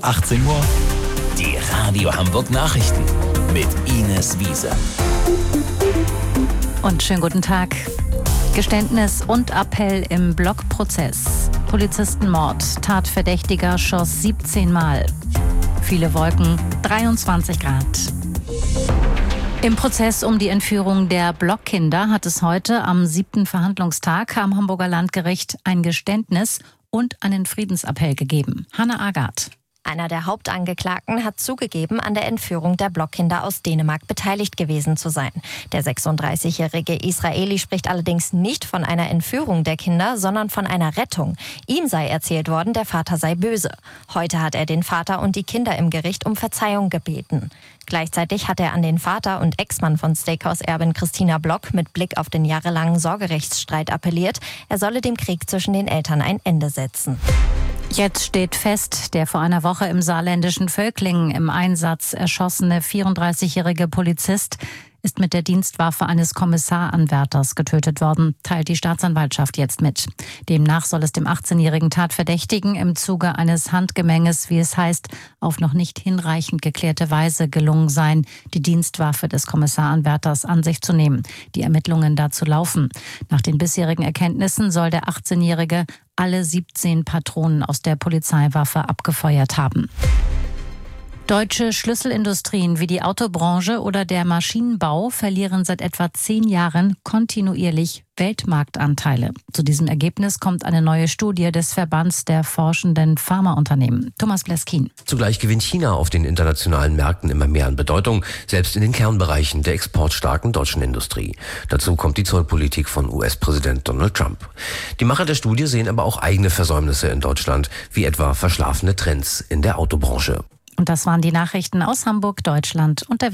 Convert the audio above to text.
18 Uhr, die Radio Hamburg Nachrichten mit Ines Wiese. Und schönen guten Tag. Geständnis und Appell im Blockprozess. Polizistenmord. Tatverdächtiger schoss 17 Mal. Viele Wolken, 23 Grad. Im Prozess um die Entführung der Blockkinder hat es heute am 7. Verhandlungstag am Hamburger Landgericht ein Geständnis und einen Friedensappell gegeben. Hanna Agath. Einer der Hauptangeklagten hat zugegeben, an der Entführung der Blockkinder aus Dänemark beteiligt gewesen zu sein. Der 36-jährige Israeli spricht allerdings nicht von einer Entführung der Kinder, sondern von einer Rettung. Ihm sei erzählt worden, der Vater sei böse. Heute hat er den Vater und die Kinder im Gericht um Verzeihung gebeten. Gleichzeitig hat er an den Vater und Ex-Mann von Steakhouse-Erbin Christina Block mit Blick auf den jahrelangen Sorgerechtsstreit appelliert. Er solle dem Krieg zwischen den Eltern ein Ende setzen. Jetzt steht fest, der vor einer Woche im saarländischen Völklingen im Einsatz erschossene 34-jährige Polizist ist mit der Dienstwaffe eines Kommissaranwärters getötet worden, teilt die Staatsanwaltschaft jetzt mit. Demnach soll es dem 18-jährigen Tatverdächtigen im Zuge eines Handgemenges, wie es heißt, auf noch nicht hinreichend geklärte Weise gelungen sein, die Dienstwaffe des Kommissaranwärters an sich zu nehmen. Die Ermittlungen dazu laufen. Nach den bisherigen Erkenntnissen soll der 18-jährige alle 17 Patronen aus der Polizeiwaffe abgefeuert haben. Deutsche Schlüsselindustrien wie die Autobranche oder der Maschinenbau verlieren seit etwa 10 Jahren kontinuierlich Weltmarktanteile. Zu diesem Ergebnis kommt eine neue Studie des Verbands der forschenden Pharmaunternehmen. Thomas Bleskin. Zugleich gewinnt China auf den internationalen Märkten immer mehr an Bedeutung, selbst in den Kernbereichen der exportstarken deutschen Industrie. Dazu kommt die Zollpolitik von US-Präsident Donald Trump. Die Macher der Studie sehen aber auch eigene Versäumnisse in Deutschland, wie etwa verschlafene Trends in der Autobranche. Und das waren die Nachrichten aus Hamburg, Deutschland und der